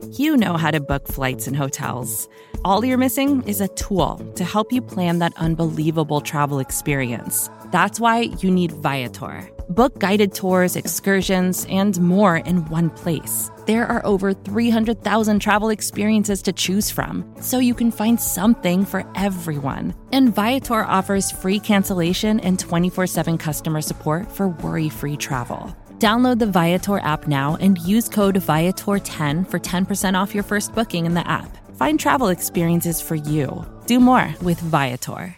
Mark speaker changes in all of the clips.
Speaker 1: You know how to book flights and hotels. All you're missing is a tool to help you plan that unbelievable travel experience. That's why you need Viator. Book guided tours, excursions, and more in one place. There are over 300,000 travel experiences to choose from, so you can find something for everyone. And Viator offers free cancellation and 24/7 customer support for worry-free travel. Download the Viator app now and use code Viator10 for 10% off your first booking in the app. Find travel experiences for you. Do more with Viator.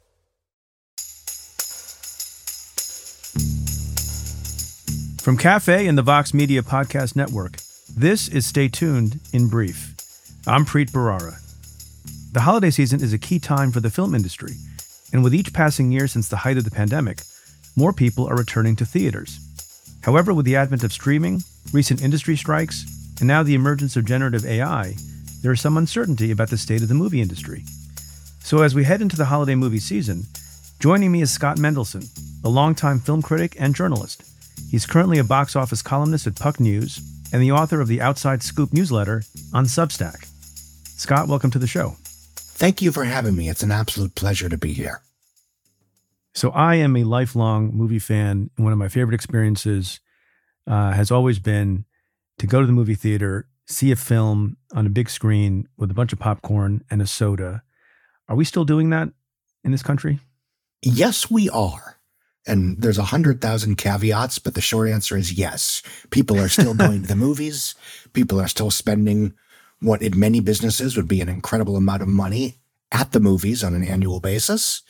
Speaker 2: From Cafe and the Vox Media Podcast Network, this is Stay Tuned in Brief. I'm Preet Bharara. The holiday season is a key time for the film industry, and with each passing year since the height of the pandemic, more people are returning to theaters. However, with the advent of streaming, recent industry strikes, and now the emergence of generative AI, there is some uncertainty about the state of the movie industry. So as we head into the holiday movie season, joining me is Scott Mendelson, a longtime film critic and journalist. He's currently a box office columnist at Puck News and the author of the Outside Scoop newsletter on Substack. Scott, welcome to the show.
Speaker 3: Thank you for having me. It's an absolute pleasure to be here.
Speaker 2: So I am a lifelong movie fan, and one of my favorite experiences has always been to go to the movie theater, see a film on a big screen with a bunch of popcorn and a soda. Are we still doing that in this country?
Speaker 3: Yes, we are. And there's 100,000 caveats, but the short answer is yes. People are still going to the movies. People are still spending what in many businesses would be an incredible amount of money at the movies on an annual basis.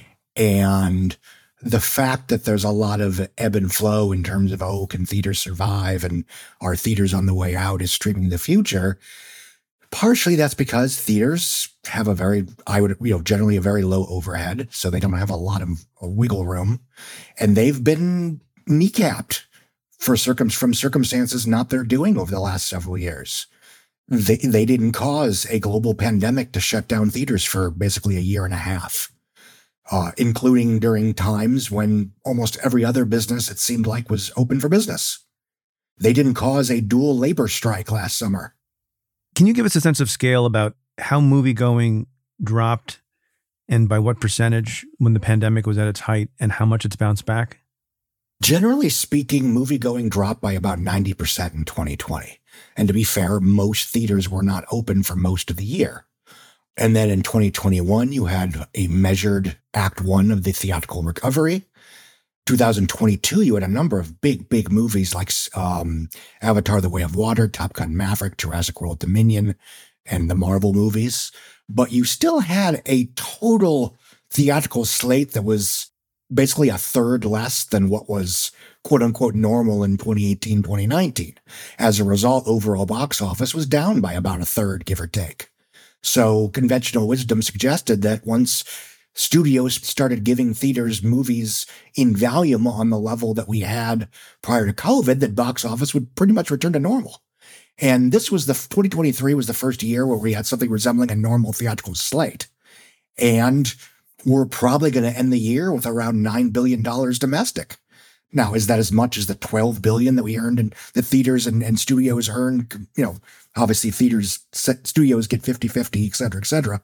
Speaker 3: And the fact that there's a lot of ebb and flow in terms of, can theaters survive and are theaters on the way out, is streaming the future. Partially that's because theaters have generally a very low overhead, so they don't have a lot of wiggle room. And they've been kneecapped from circumstances not their doing over the last several years. They didn't cause a global pandemic to shut down theaters for basically a year and a half. Including during times when almost every other business, it seemed like, was open for business. They didn't cause a dual labor strike last summer.
Speaker 2: Can you give us a sense of scale about how moviegoing dropped and by what percentage when the pandemic was at its height and how much it's bounced back?
Speaker 3: Generally speaking, moviegoing dropped by about 90% in 2020. And to be fair, most theaters were not open for most of the year. And then in 2021, you had a measured Act 1 of the theatrical recovery. 2022, you had a number of big movies like Avatar: The Way of Water, Top Gun: Maverick, Jurassic World: Dominion, and the Marvel movies. But you still had a total theatrical slate that was basically a third less than what was quote-unquote normal in 2018, 2019. As a result, overall box office was down by about a third, give or take. So conventional wisdom suggested that once studios started giving theaters movies in volume on the level that we had prior to COVID, that box office would pretty much return to normal. And 2023 was the first year where we had something resembling a normal theatrical slate. And we're probably going to end the year with around $9 billion domestic. Now, is that as much as the $12 billion that we earned and the theaters and studios earned? Obviously studios get 50-50, et cetera, et cetera.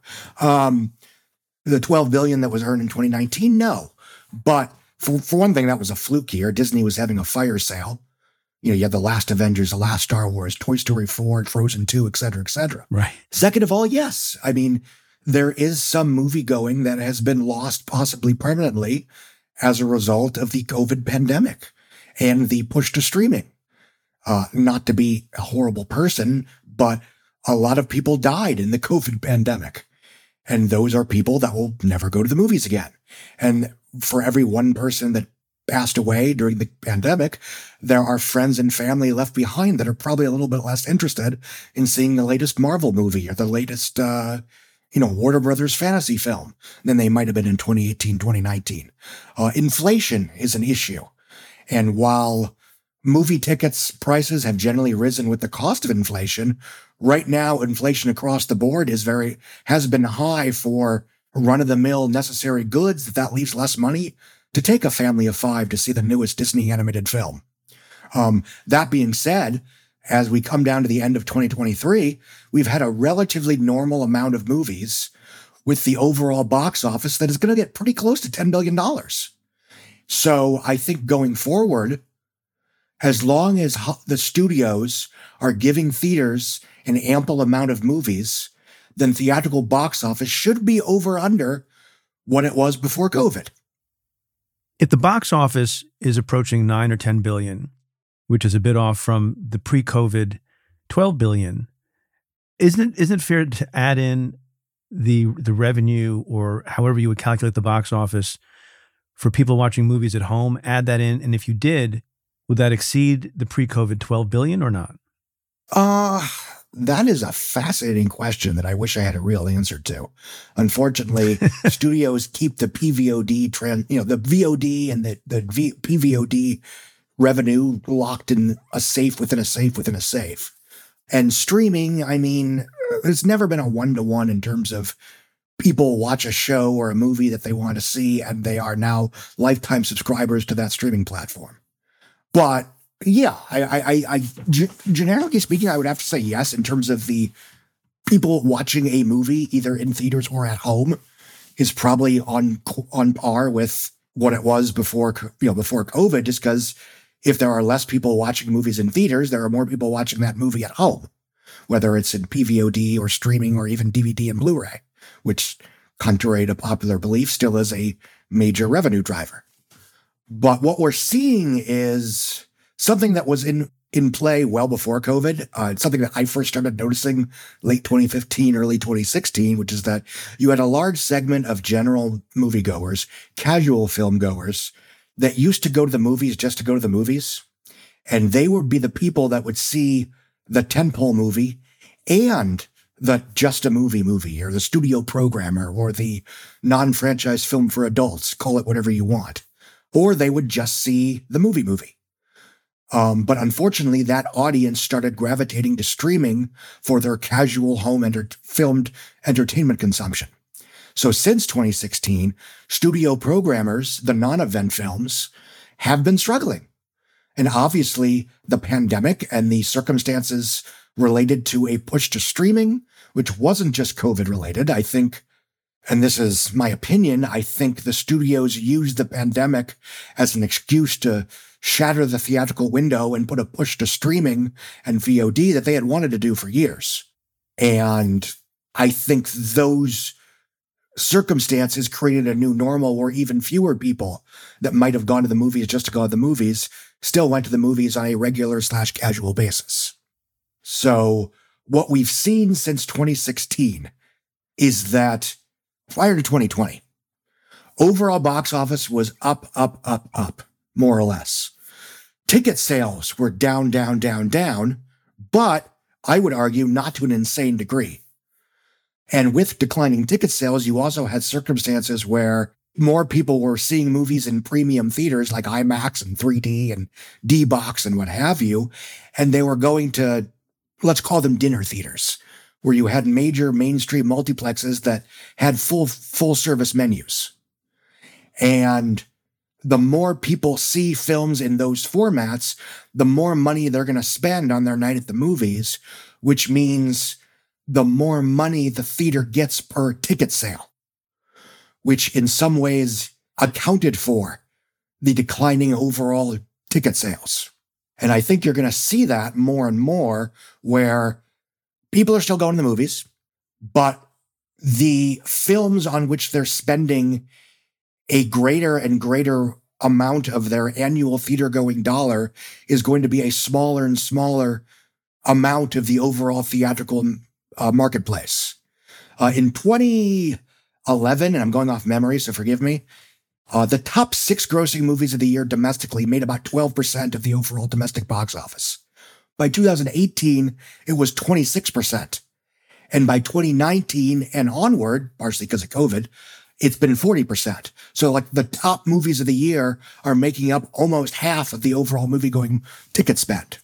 Speaker 3: The $12 billion that was earned in 2019, no. But for one thing, that was a fluke year. Disney was having a fire sale. You had The Last Avengers, The Last Star Wars, Toy Story 4, Frozen 2, et cetera, et cetera.
Speaker 2: Right.
Speaker 3: Second of all, yes. I mean, there is some movie going that has been lost possibly permanently as a result of the COVID pandemic and the push to streaming. Not to be a horrible person, but a lot of people died in the COVID pandemic. And those are people that will never go to the movies again. And for every one person that passed away during the pandemic, there are friends and family left behind that are probably a little bit less interested in seeing the latest Marvel movie or the latest, Warner Brothers fantasy film than they might have been in 2018, 2019. Inflation is an issue. And while movie tickets prices have generally risen with the cost of inflation, right now, inflation across the board has been high for run-of-the-mill necessary goods. That leaves less money to take a family of 5 to see the newest Disney animated film. That being said, as we come down to the end of 2023, we've had a relatively normal amount of movies with the overall box office that is going to get pretty close to $10 billion. So I think going forward, as long as the studios are giving theaters an ample amount of movies, then theatrical box office should be over under what it was before COVID.
Speaker 2: If the box office is approaching 9 or 10 billion, which is a bit off from the pre-COVID 12 billion, isn't it fair to add in the revenue, or however you would calculate the box office for people watching movies at home, add that in? And if you did, would that exceed the pre-COVID 12 billion or not?
Speaker 3: That is a fascinating question that I wish I had a real answer to. Unfortunately, studios keep the PVOD trend, the VOD and the PVOD revenue locked in a safe within a safe within a safe. And streaming, I mean, it's never been a one-to-one in terms of people watch a show or a movie that they want to see, and they are now lifetime subscribers to that streaming platform. But yeah, I generically speaking, I would have to say yes in terms of the people watching a movie either in theaters or at home is probably on par with what it was before COVID. Just because if there are less people watching movies in theaters, there are more people watching that movie at home, whether it's in PVOD or streaming or even DVD and Blu-ray, which, contrary to popular belief, still is a major revenue driver. But what we're seeing is something that was in play well before COVID. It's something that I first started noticing late 2015, early 2016, which is that you had a large segment of general moviegoers, casual film goers, that used to go to the movies just to go to the movies. And they would be the people that would see the tentpole movie and the just a movie, or the studio programmer, or the non-franchise film for adults, call it whatever you want. Or they would just see the movie. But unfortunately, that audience started gravitating to streaming for their casual home filmed entertainment consumption. So since 2016, studio programmers, the non-event films, have been struggling. And obviously, the pandemic and the circumstances related to a push to streaming, which wasn't just COVID related, I think, and this is my opinion, I think the studios used the pandemic as an excuse to shatter the theatrical window and put a push to streaming and VOD that they had wanted to do for years. And I think those circumstances created a new normal where even fewer people that might have gone to the movies just to go to the movies still went to the movies on a regular/casual basis. So what we've seen since 2016 is that prior to 2020, overall box office was up, more or less. Ticket sales were down, but I would argue not to an insane degree. And with declining ticket sales, you also had circumstances where more people were seeing movies in premium theaters like IMAX and 3D and D-Box and what have you, and they were going to, let's call them dinner theaters, where you had major mainstream multiplexes that had full service menus. And the more people see films in those formats, the more money they're going to spend on their night at the movies, which means the more money the theater gets per ticket sale, which in some ways accounted for the declining overall ticket sales. And I think you're going to see that more and more, where people are still going to the movies, but the films on which they're spending a greater and greater amount of their annual theater-going dollar is going to be a smaller and smaller amount of the overall theatrical marketplace. In 2011, and I'm going off memory, so forgive me, the top 6 grossing movies of the year domestically made about 12% of the overall domestic box office. By 2018, it was 26%. And by 2019 and onward, partially because of COVID, it's been 40%. So like the top movies of the year are making up almost half of the overall movie-going ticket spend.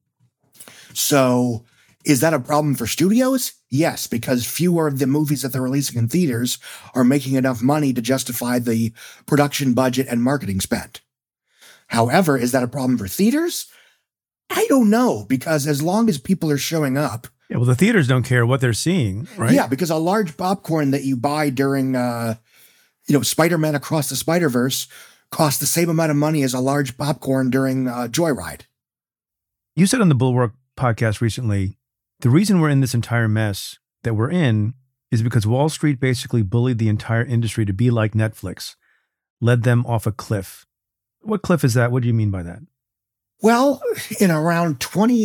Speaker 3: So is that a problem for studios? Yes, because fewer of the movies that they're releasing in theaters are making enough money to justify the production budget and marketing spend. However, is that a problem for theaters? I don't know, because as long as people are showing up.
Speaker 2: Yeah, well, the theaters don't care what they're seeing, right?
Speaker 3: Yeah, because a large popcorn that you buy during, Spider-Man Across the Spider-Verse costs the same amount of money as a large popcorn during Joyride.
Speaker 2: You said on the Bulwark podcast recently, the reason we're in this entire mess that we're in is because Wall Street basically bullied the entire industry to be like Netflix, led them off a cliff. What cliff is that? What do you mean by that?
Speaker 3: Well, in around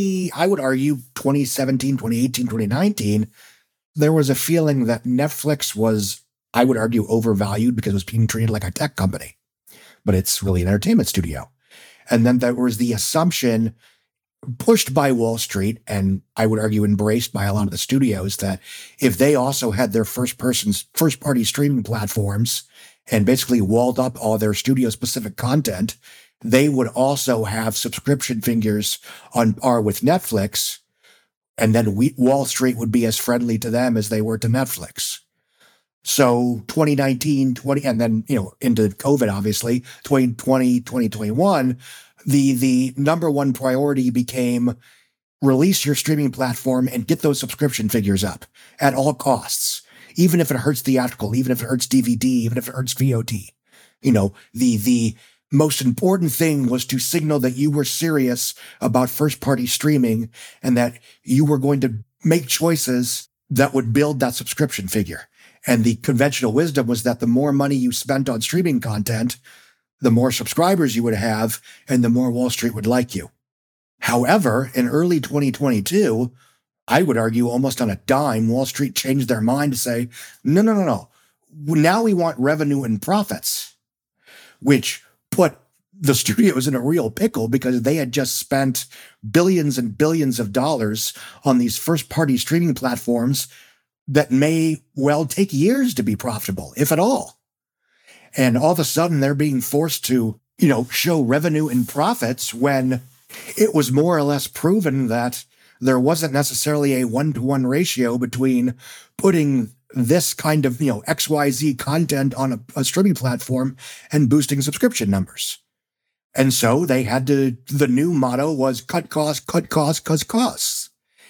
Speaker 3: 2017, 2018, 2019, there was a feeling that Netflix was, I would argue, overvalued because it was being treated like a tech company, but it's really an entertainment studio. And then there was the assumption pushed by Wall Street, and I would argue embraced by a lot of the studios, that if they also had their first-party streaming platforms and basically walled up all their studio-specific content, they would also have subscription figures on par with Netflix, and then Wall Street would be as friendly to them as they were to Netflix. So 2019, and then, into COVID, obviously, 2020, 2021, the number one priority became release your streaming platform and get those subscription figures up at all costs, even if it hurts theatrical, even if it hurts DVD, even if it hurts VOD. The most important thing was to signal that you were serious about first-party streaming and that you were going to make choices that would build that subscription figure. And the conventional wisdom was that the more money you spent on streaming content, the more subscribers you would have and the more Wall Street would like you. However, in early 2022, I would argue almost on a dime, Wall Street changed their mind to say, no. Now we want revenue and profits, which put the studios in a real pickle because they had just spent billions and billions of dollars on these first-party streaming platforms that may well take years to be profitable, if at all. And all of a sudden, they're being forced to, show revenue and profits when it was more or less proven that there wasn't necessarily a one-to-one ratio between putting this kind of, XYZ content on a streaming platform and boosting subscription numbers. And so they had to, the new motto was cut costs, cut costs.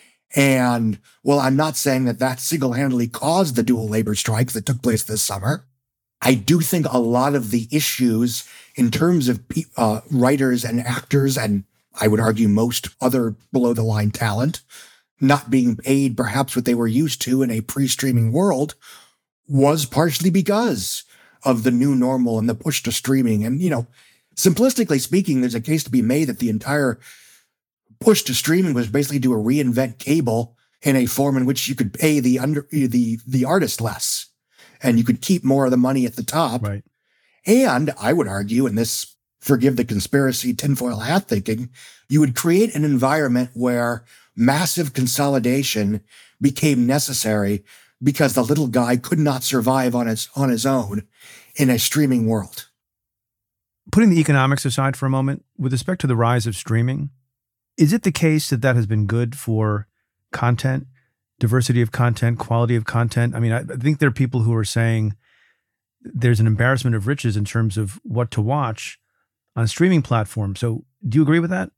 Speaker 3: And, well, I'm not saying that single-handedly caused the dual labor strike that took place this summer. I do think a lot of the issues in terms of writers and actors, and I would argue most other below-the-line talent, not being paid perhaps what they were used to in a pre-streaming world, was partially because of the new normal and the push to streaming. And, simplistically speaking, there's a case to be made that the entire push to streaming was basically to reinvent cable in a form in which you could pay the artist less, and you could keep more of the money at the top.
Speaker 2: Right.
Speaker 3: And I would argue, and this, forgive the conspiracy tinfoil hat thinking, you would create an environment where massive consolidation became necessary because the little guy could not survive on his own in a streaming world.
Speaker 2: Putting the economics aside for a moment, with respect to the rise of streaming, is it the case that has been good for content, diversity of content, quality of content? I mean, I think there are people who are saying there's an embarrassment of riches in terms of what to watch on streaming platforms. So do you agree with that?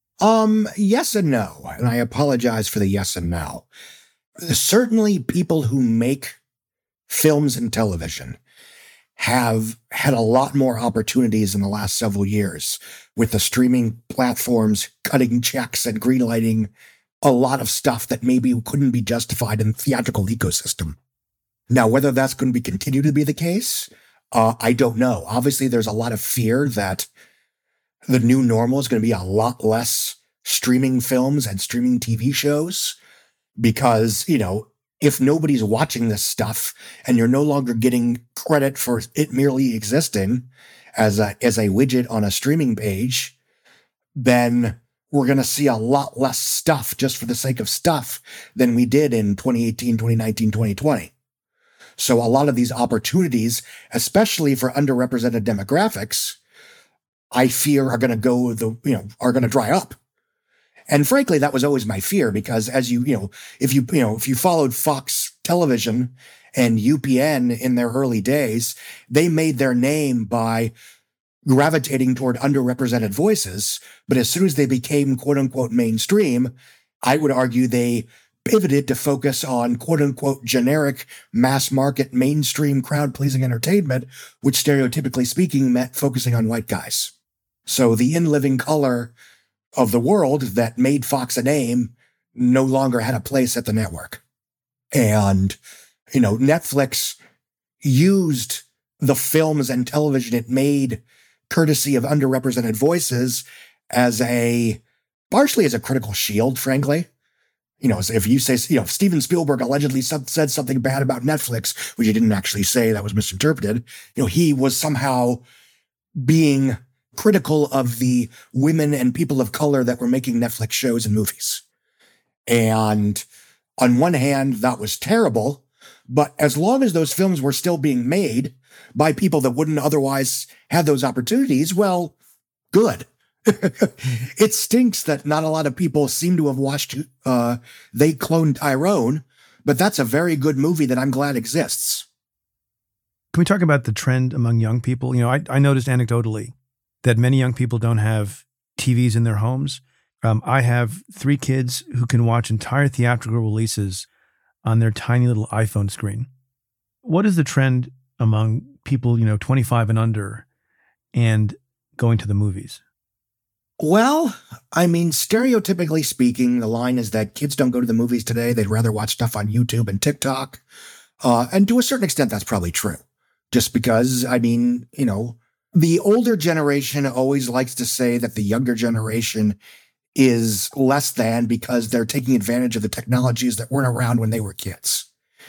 Speaker 3: Yes and no. And I apologize for the yes and no. Certainly people who make films and television have had a lot more opportunities in the last several years with the streaming platforms cutting checks and greenlighting a lot of stuff that maybe couldn't be justified in the theatrical ecosystem. Now, whether that's going to continue to be the case, I don't know. Obviously, there's a lot of fear that the new normal is going to be a lot less streaming films and streaming TV shows because, if nobody's watching this stuff and you're no longer getting credit for it merely existing as a widget on a streaming page, then we're going to see a lot less stuff just for the sake of stuff than we did in 2018, 2019, 2020. So a lot of these opportunities, especially for underrepresented demographics, I fear are going to dry up. And frankly, that was always my fear because if you followed Fox Television and UPN in their early days, they made their name by gravitating toward underrepresented voices. But as soon as they became quote unquote mainstream, I would argue they pivoted to focus on quote unquote generic mass market mainstream crowd pleasing entertainment, which stereotypically speaking meant focusing on white guys. So the in living color of the world that made Fox a name no longer had a place at the network. And, Netflix used the films and television it made courtesy of underrepresented voices partially as a critical shield, frankly. If you say, if Steven Spielberg allegedly said something bad about Netflix, which he didn't actually say, that was misinterpreted, he was somehow being critical of the women and people of color that were making Netflix shows and movies. And on one hand, that was terrible, but as long as those films were still being made by people that wouldn't otherwise have those opportunities, well, good. It stinks that not a lot of people seem to have watched They Cloned Tyrone, but that's a very good movie that I'm glad exists.
Speaker 2: Can we talk about the trend among young people? I noticed anecdotally that many young people don't have TVs in their homes. I have 3 kids who can watch entire theatrical releases on their tiny little iPhone screen. What is the trend among people, 25 and under and going to the movies?
Speaker 3: Well, stereotypically speaking, the line is that kids don't go to the movies today. They'd rather watch stuff on YouTube and TikTok. And to a certain extent, that's probably true. Just because, the older generation always likes to say that the younger generation is less than because they're taking advantage of the technologies that weren't around when they were kids.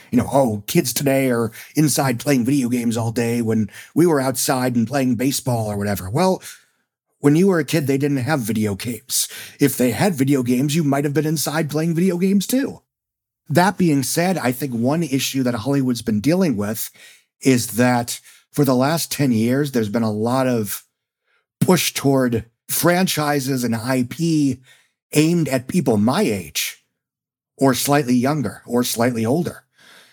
Speaker 3: Kids today are inside playing video games all day when we were outside and playing baseball or whatever. Well, when you were a kid, they didn't have video games. If they had video games, you might have been inside playing video games too. That being said, I think one issue that Hollywood's been dealing with is that for the last 10 years, there's been a lot of push toward franchises and IP aimed at people my age or slightly younger or slightly older.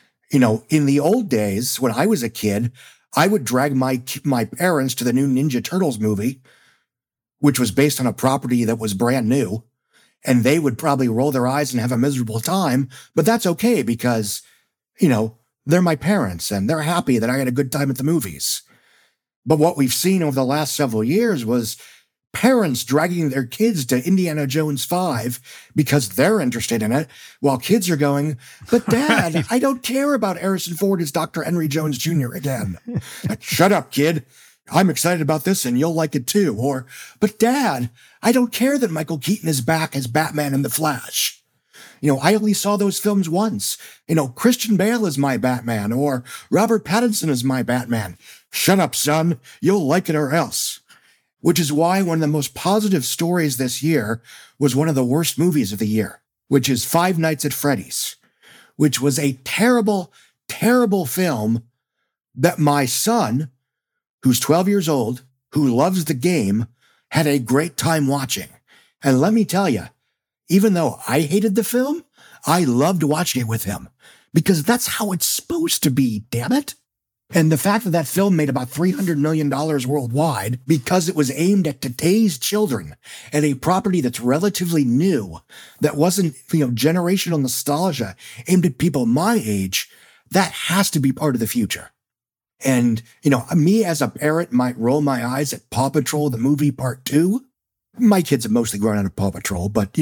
Speaker 3: In the old days, when I was a kid, I would drag my parents to the new Ninja Turtles movie, which was based on a property that was brand new, and they would probably roll their eyes and have a miserable time, but that's okay because, they're my parents and they're happy that I had a good time at the movies. But what we've seen over the last several years was parents dragging their kids to Indiana Jones 5 because they're interested in it, while kids are going, but Dad, I don't care about Harrison Ford as Dr. Henry Jones Jr. again. Shut up, kid. I'm excited about this and you'll like it too. Or, but Dad, I don't care that Michael Keaton is back as Batman and the Flash. I only saw those films once. Christian Bale is my Batman or Robert Pattinson is my Batman. Shut up, son. You'll like it or else. Which is why one of the most positive stories this year was one of the worst movies of the year, which is Five Nights at Freddy's, which was a terrible, terrible film that my son, who's 12 years old, who loves the game, had a great time watching. And let me tell you, even though I hated the film, I loved watching it with him because that's how it's supposed to be, damn it. And the fact that film made about $300 million worldwide because it was aimed at today's children and a property that's relatively new, that wasn't, generational nostalgia aimed at people my age, that has to be part of the future. And, me as a parent might roll my eyes at Paw Patrol, the movie Part 2. My kids have mostly grown out of Paw Patrol, but,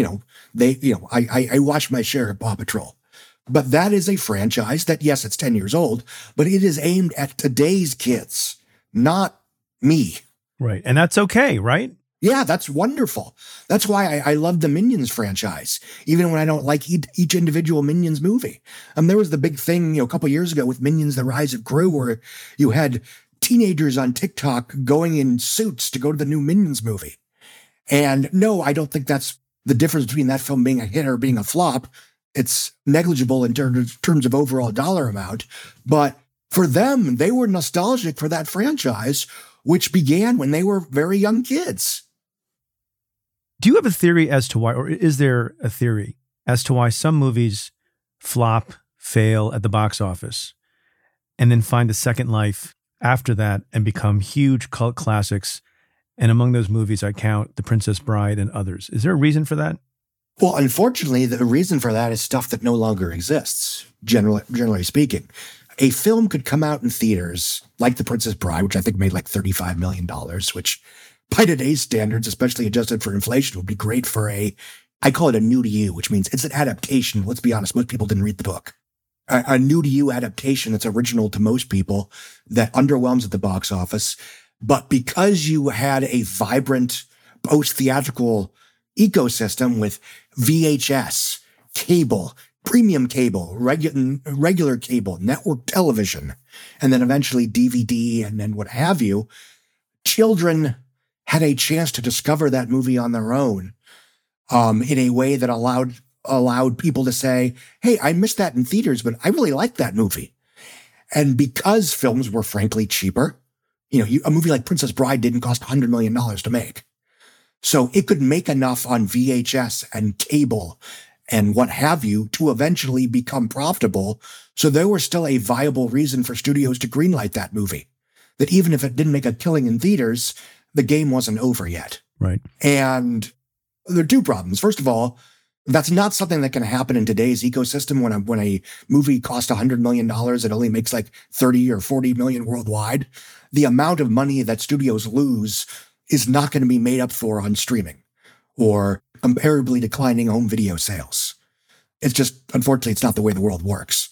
Speaker 3: I watched my share of Paw Patrol. But that is a franchise that, yes, it's 10 years old, but it is aimed at today's kids, not me.
Speaker 2: Right. And that's okay, right?
Speaker 3: Yeah, that's wonderful. That's why I love the Minions franchise, even when I don't like each individual Minions movie. There was the big thing, a couple years ago with Minions: The Rise of Gru, where you had teenagers on TikTok going in suits to go to the new Minions movie. And no, I don't think that's the difference between that film being a hit or being a flop. It's negligible in terms of overall dollar amount. But for them, they were nostalgic for that franchise, which began when they were very young kids.
Speaker 2: Do you have a theory as to why, or is there a theory as to why some movies flop, fail at the box office, and then find a second life after that and become huge cult classics And among those movies, I count The Princess Bride and others. Is there a reason for that?
Speaker 3: Well, unfortunately, the reason for that is stuff that no longer exists, generally speaking. A film could come out in theaters, like The Princess Bride, which I think made like $35 million, which by today's standards, especially adjusted for inflation, would be great for I call it a new to you, which means it's an adaptation. Let's be honest, most people didn't read the book. A new to you adaptation that's original to most people that underwhelms at the box office. But because you had a vibrant post-theatrical ecosystem with VHS, cable, premium cable, regular cable, network television, and then eventually DVD and then what have you, children had a chance to discover that movie on their own in a way that allowed people to say, hey, I missed that in theaters, but I really liked that movie. And because films were frankly cheaper, a movie like Princess Bride didn't cost $100 million to make. So it could make enough on VHS and cable and what have you to eventually become profitable. So there was still a viable reason for studios to greenlight that movie. That even if it didn't make a killing in theaters, the game wasn't over yet.
Speaker 2: Right.
Speaker 3: And there are two problems. First of all, that's not something that can happen in today's ecosystem when a movie costs $100 million, it only makes like 30 or 40 million worldwide. The amount of money that studios lose is not going to be made up for on streaming or comparably declining home video sales. It's just, unfortunately, it's not the way the world works.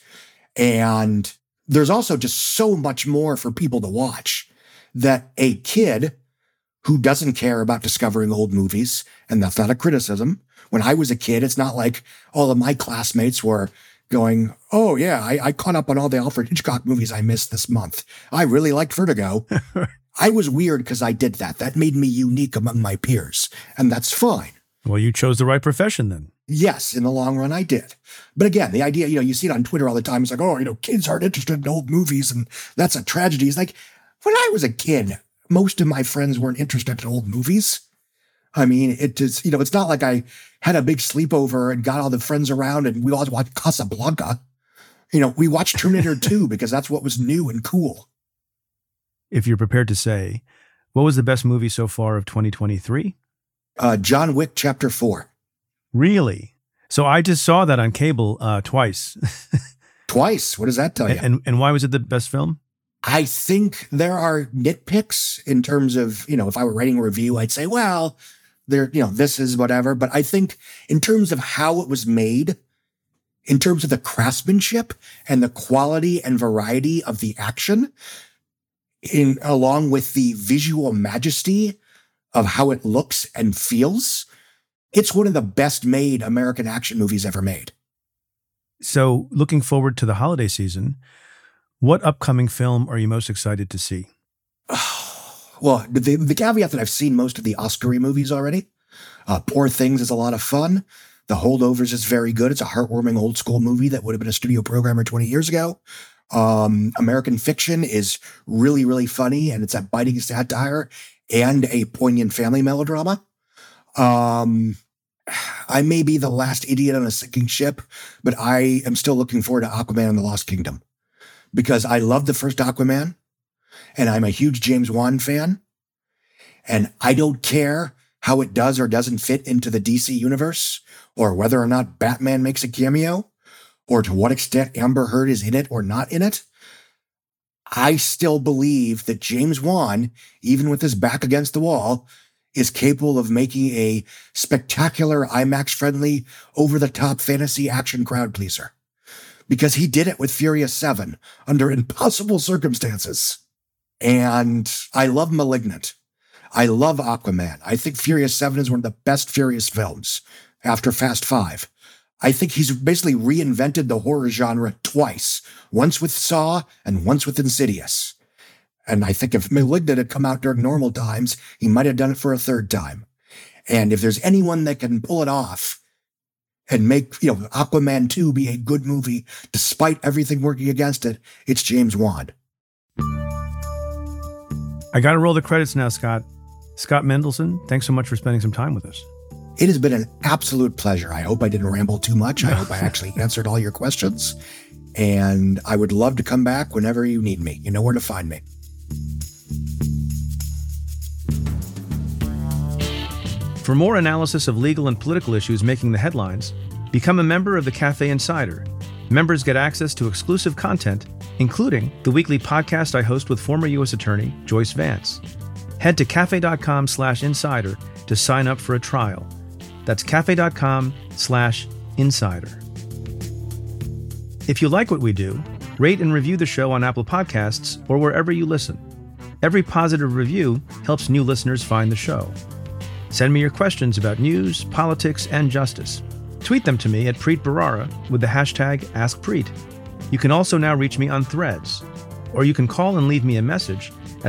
Speaker 3: And there's also just so much more for people to watch that a kid who doesn't care about discovering old movies, and that's not a criticism. When I was a kid, it's not like all of my classmates were going, oh yeah, I caught up on all the Alfred Hitchcock movies I missed this month. I really liked Vertigo. I was weird because I did that. That made me unique among my peers, and that's fine.
Speaker 2: Well, you chose the right profession then.
Speaker 3: Yes, in the long run, I did. But again, the idea, you see it on Twitter all the time. It's like, oh, kids aren't interested in old movies, and that's a tragedy. It's like, when I was a kid, most of my friends weren't interested in old movies. I mean, it just, it's not like I had a big sleepover and got all the friends around and we all watched Casablanca. We watched Terminator 2 because that's what was new and cool.
Speaker 2: If you're prepared to say, what was the best movie so far of 2023?
Speaker 3: John Wick Chapter 4.
Speaker 2: Really? So I just saw that on cable twice.
Speaker 3: Twice? What does that tell you?
Speaker 2: And why was it the best film?
Speaker 3: I think there are nitpicks in terms of, if I were writing a review, I'd say, well, this is whatever. But I think in terms of how it was made, in terms of the craftsmanship and the quality and variety of the action, along with the visual majesty of how it looks and feels, it's one of the best made American action movies ever made.
Speaker 2: So looking forward to the holiday season, what upcoming film are you most excited to see?
Speaker 3: Well, the caveat that I've seen most of the Oscar-y movies already. Poor Things is a lot of fun. The Holdovers is very good. It's a heartwarming old school movie that would have been a studio programmer 20 years ago. American Fiction is really, really funny, and it's a biting satire and a poignant family melodrama. I may be the last idiot on a sinking ship, but I am still looking forward to Aquaman and the Lost Kingdom because I love the first Aquaman and I'm a huge James Wan fan. And I don't care how it does or doesn't fit into the DC universe or whether or not Batman makes a cameo or to what extent Amber Heard is in it or not in it. I still believe that James Wan, even with his back against the wall, is capable of making a spectacular IMAX-friendly, over-the-top fantasy action crowd pleaser. Because he did it with Furious 7 under impossible circumstances. And I love Malignant. I love Aquaman. I think Furious 7 is one of the best Furious films after Fast 5. I think he's basically reinvented the horror genre twice, once with Saw and once with Insidious. And I think if Malignant had come out during normal times, he might have done it for a third time. And if there's anyone that can pull it off and make, Aquaman 2 be a good movie, despite everything working against it, it's James Wan.
Speaker 2: I got to roll the credits now, Scott. Scott Mendelson, thanks so much for spending some time with us.
Speaker 3: It has been an absolute pleasure. I hope I didn't ramble too much. I hope I actually answered all your questions. And I would love to come back whenever you need me. You know where to find me.
Speaker 2: For more analysis of legal and political issues making the headlines, become a member of the Cafe Insider. Members get access to exclusive content, including the weekly podcast I host with former U.S. Attorney Joyce Vance. Head to cafe.com/insider to sign up for a trial. That's cafe.com/insider. If you like what we do, rate and review the show on Apple Podcasts or wherever you listen. Every positive review helps new listeners find the show. Send me your questions about news, politics, and justice. Tweet them to me at Preet Bharara with the hashtag AskPreet. You can also now reach me on Threads, or you can call and leave me a message at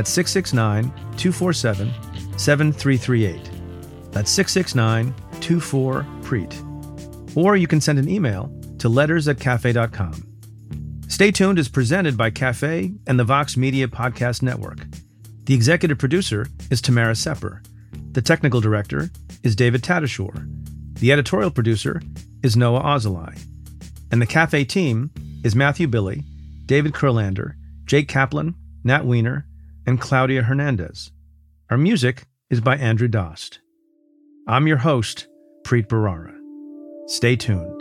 Speaker 2: 669-247-7338. That's 669-24-PREET. Or you can send an email to letters@cafe.com. Stay Tuned is presented by Cafe and the Vox Media Podcast Network. The executive producer is Tamara Sepper. The technical director is David Tadashore. The editorial producer is Noah Ozalai. And the Cafe team is Matthew Billy, David Kurlander, Jake Kaplan, Nat Weiner, and Claudia Hernandez. Our music is by Andrew Dost. I'm your host, Preet Bharara. Stay tuned.